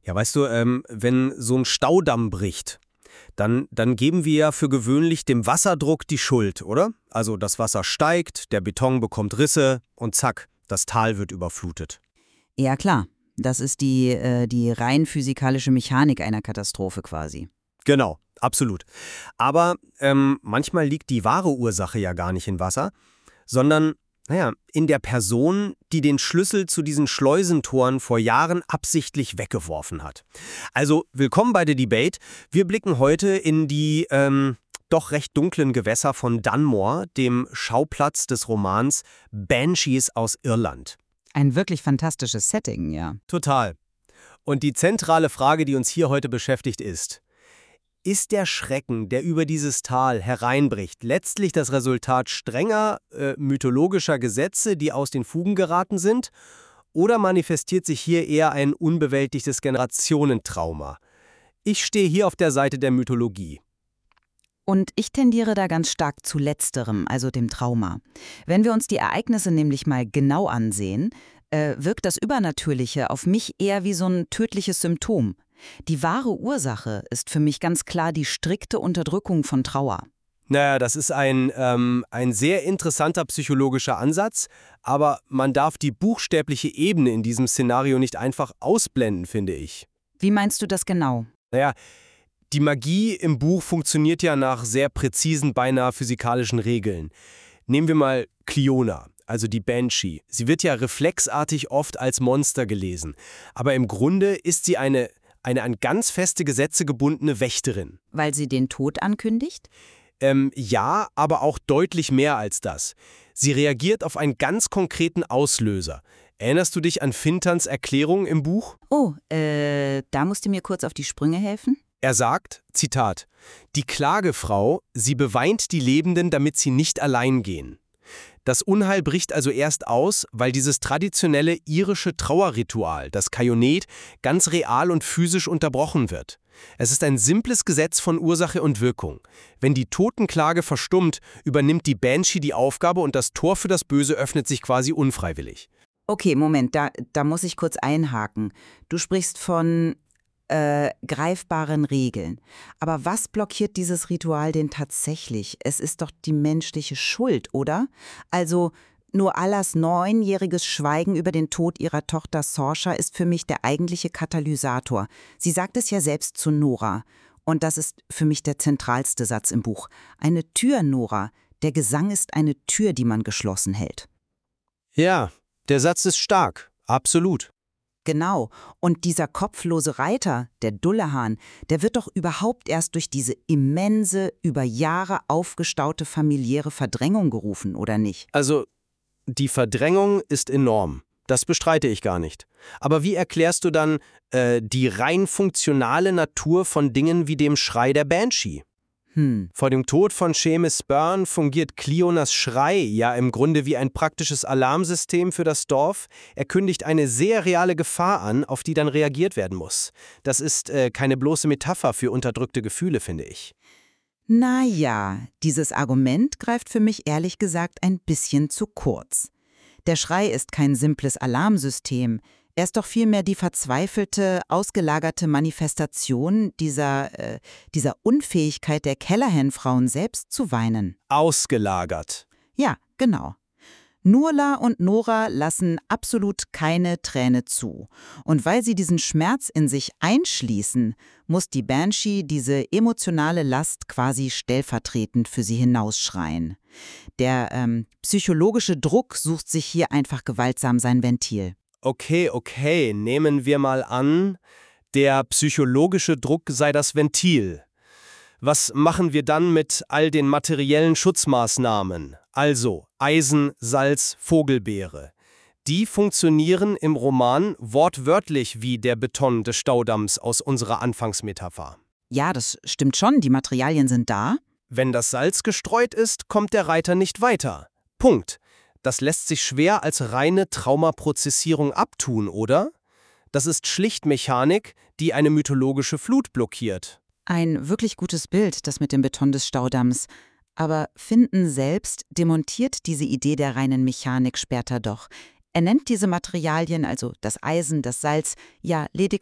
Ja, weißt du, wenn so ein Staudamm bricht, dann geben wir ja für gewöhnlich dem Wasserdruck die Schuld, oder? Also das Wasser steigt, der Beton bekommt Risse und zack, das Tal wird überflutet. Ja klar, das ist die rein physikalische Mechanik einer Katastrophe quasi. Genau, absolut. Aber manchmal liegt die wahre Ursache ja gar nicht in Wasser, sondern, naja, in der Person, die den Schlüssel zu diesen Schleusentoren vor Jahren absichtlich weggeworfen hat. Also, willkommen bei der Debate. Wir blicken heute in die doch recht dunklen Gewässer von Dunmore, dem Schauplatz des Romans Banshees aus Irland. Ein wirklich fantastisches Setting, ja. Total. Und die zentrale Frage, die uns hier heute beschäftigt, ist der Schrecken, der über dieses Tal hereinbricht, letztlich das Resultat strenger mythologischer Gesetze, die aus den Fugen geraten sind? Oder manifestiert sich hier eher ein unbewältigtes Generationentrauma? Ich stehe hier auf der Seite der Mythologie. Und ich tendiere da ganz stark zu letzterem, also dem Trauma. Wenn wir uns die Ereignisse nämlich mal genau ansehen, wirkt das Übernatürliche auf mich eher wie so ein tödliches Symptom. Die wahre Ursache ist für mich ganz klar die strikte Unterdrückung von Trauer. Naja, das ist ein sehr interessanter psychologischer Ansatz, aber man darf die buchstäbliche Ebene in diesem Szenario nicht einfach ausblenden, finde ich. Wie meinst du das genau? Naja, die Magie im Buch funktioniert ja nach sehr präzisen, beinahe physikalischen Regeln. Nehmen wir mal Cliona, also die Banshee. Sie wird ja reflexartig oft als Monster gelesen, aber im Grunde ist sie eine an ganz feste Gesetze gebundene Wächterin. Weil sie den Tod ankündigt? Ja, aber auch deutlich mehr als das. Sie reagiert auf einen ganz konkreten Auslöser. Erinnerst du dich an Fintans Erklärung im Buch? Oh, da musst du mir kurz auf die Sprünge helfen? Er sagt, Zitat, die Klagefrau, sie beweint die Lebenden, damit sie nicht allein gehen. Das Unheil bricht also erst aus, weil dieses traditionelle irische Trauerritual, das Kajonet, ganz real und physisch unterbrochen wird. Es ist ein simples Gesetz von Ursache und Wirkung. Wenn die Totenklage verstummt, übernimmt die Banshee die Aufgabe und das Tor für das Böse öffnet sich quasi unfreiwillig. Okay, Moment, da muss ich kurz einhaken. Du sprichst von greifbaren Regeln. Aber was blockiert dieses Ritual denn tatsächlich? Es ist doch die menschliche Schuld, oder? Also nur Allas 9-jähriges Schweigen über den Tod ihrer Tochter Saoirse ist für mich der eigentliche Katalysator. Sie sagt es ja selbst zu Nora. Und das ist für mich der zentralste Satz im Buch. Eine Tür, Nora. Der Gesang ist eine Tür, die man geschlossen hält. Ja, der Satz ist stark. Absolut. Genau. Und dieser kopflose Reiter, der Dullahan, der wird doch überhaupt erst durch diese immense, über Jahre aufgestaute familiäre Verdrängung gerufen, oder nicht? Also, die Verdrängung ist enorm. Das bestreite ich gar nicht. Aber wie erklärst du dann die rein funktionale Natur von Dingen wie dem Schrei der Banshee? Vor dem Tod von Seamus Byrne fungiert Clionas Schrei ja im Grunde wie ein praktisches Alarmsystem für das Dorf. Er kündigt eine sehr reale Gefahr an, auf die dann reagiert werden muss. Das ist keine bloße Metapher für unterdrückte Gefühle, finde ich. Naja, dieses Argument greift für mich ehrlich gesagt ein bisschen zu kurz. Der Schrei ist kein simples Alarmsystem. Er ist doch vielmehr die verzweifelte, ausgelagerte Manifestation dieser Unfähigkeit der Callahan-Frauen selbst zu weinen. Ausgelagert. Ja, genau. Nurla und Nora lassen absolut keine Träne zu. Und weil sie diesen Schmerz in sich einschließen, muss die Banshee diese emotionale Last quasi stellvertretend für sie hinausschreien. Der psychologische Druck sucht sich hier einfach gewaltsam sein Ventil. Okay, nehmen wir mal an, der psychologische Druck sei das Ventil. Was machen wir dann mit all den materiellen Schutzmaßnahmen? Also Eisen, Salz, Vogelbeere. Die funktionieren im Roman wortwörtlich wie der Beton des Staudamms aus unserer Anfangsmetapher. Ja, das stimmt schon, die Materialien sind da. Wenn das Salz gestreut ist, kommt der Reiter nicht weiter. Punkt. Das lässt sich schwer als reine Traumaprozessierung abtun, oder? Das ist schlicht Mechanik, die eine mythologische Flut blockiert. Ein wirklich gutes Bild, das mit dem Beton des Staudamms. Aber Fintan selbst demontiert diese Idee der reinen Mechanik später doch. Er nennt diese Materialien, also das Eisen, das Salz, ja lediglich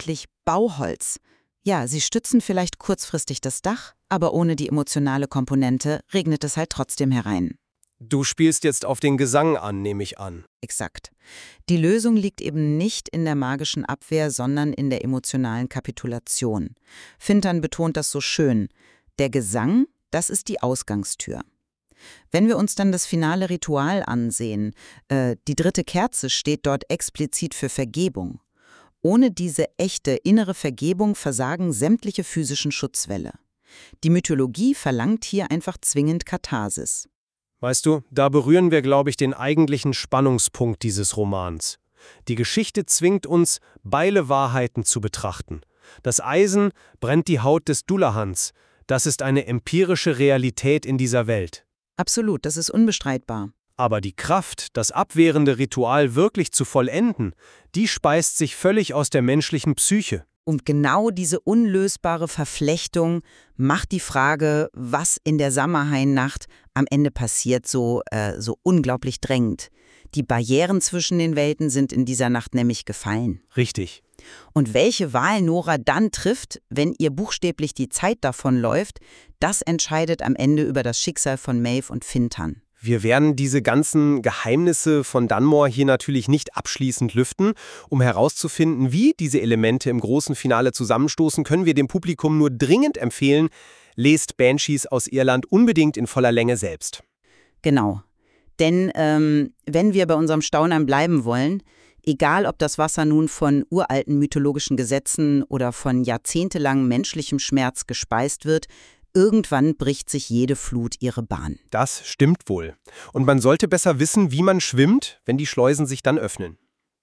Bauholz. Ja, sie stützen vielleicht kurzfristig das Dach, aber ohne die emotionale Komponente regnet es halt trotzdem herein. Du spielst jetzt auf den Gesang an, nehme ich an. Exakt. Die Lösung liegt eben nicht in der magischen Abwehr, sondern in der emotionalen Kapitulation. Fintern betont das so schön. Der Gesang, das ist die Ausgangstür. Wenn wir uns dann das finale Ritual ansehen, die 3. Kerze steht dort explizit für Vergebung. Ohne diese echte innere Vergebung versagen sämtliche physischen Schutzwälle. Die Mythologie verlangt hier einfach zwingend Katharsis. Weißt du, da berühren wir, glaube ich, den eigentlichen Spannungspunkt dieses Romans. Die Geschichte zwingt uns, beile Wahrheiten zu betrachten. Das Eisen brennt die Haut des Dullahans. Das ist eine empirische Realität in dieser Welt. Absolut, das ist unbestreitbar. Aber die Kraft, das abwehrende Ritual wirklich zu vollenden, die speist sich völlig aus der menschlichen Psyche. Und genau diese unlösbare Verflechtung macht die Frage, was in der Samhain-Nacht am Ende passiert, so unglaublich drängend. Die Barrieren zwischen den Welten sind in dieser Nacht nämlich gefallen. Richtig. Und welche Wahl Nora dann trifft, wenn ihr buchstäblich die Zeit davonläuft, das entscheidet am Ende über das Schicksal von Maeve und Fintern. Wir werden diese ganzen Geheimnisse von Dunmore hier natürlich nicht abschließend lüften. Um herauszufinden, wie diese Elemente im großen Finale zusammenstoßen, können wir dem Publikum nur dringend empfehlen, lest Banshees aus Irland unbedingt in voller Länge selbst. Genau. Denn wenn wir bei unserem Staunen bleiben wollen, egal ob das Wasser nun von uralten mythologischen Gesetzen oder von jahrzehntelangem menschlichem Schmerz gespeist wird, irgendwann bricht sich jede Flut ihre Bahn. Das stimmt wohl. Und man sollte besser wissen, wie man schwimmt, wenn die Schleusen sich dann öffnen.